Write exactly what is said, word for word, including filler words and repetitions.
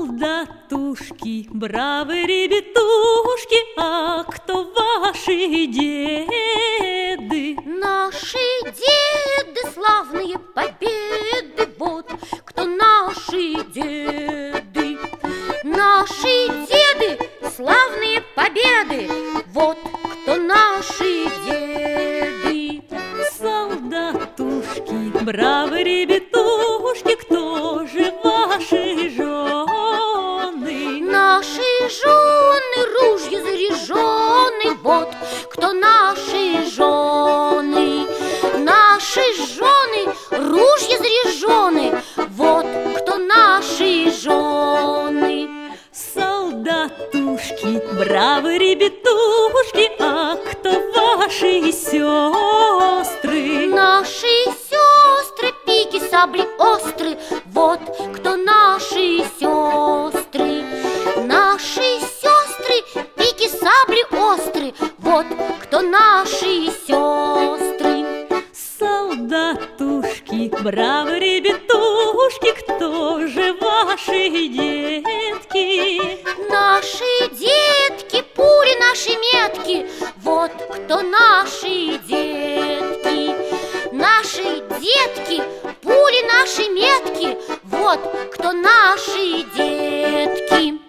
Солдатушки, бравые ребятушки, а кто ваши деды? Наши деды, славные победы, вот кто наши деды. Наши деды, славные победы, вот кто наши деды. Солдатушки, бравые ребятушки, кто же ваши жены? Наши жены, ружья заряжены, вот кто наши жены. Наши жены, ружья заряжены, вот кто наши жены. Солдатушки, бравые ребятушки, а кто ваши сестры? Наши сестры, пики, сабли остры, вот кто наши сестры. Наши сестры, пики, сабли остры, вот кто наши сестры. Солдатушки, бравые ребятушки, кто же ваши детки? Наши детки, пули наши метки, вот кто наши детки. Наши детки, пули наши метки, вот кто наши детки.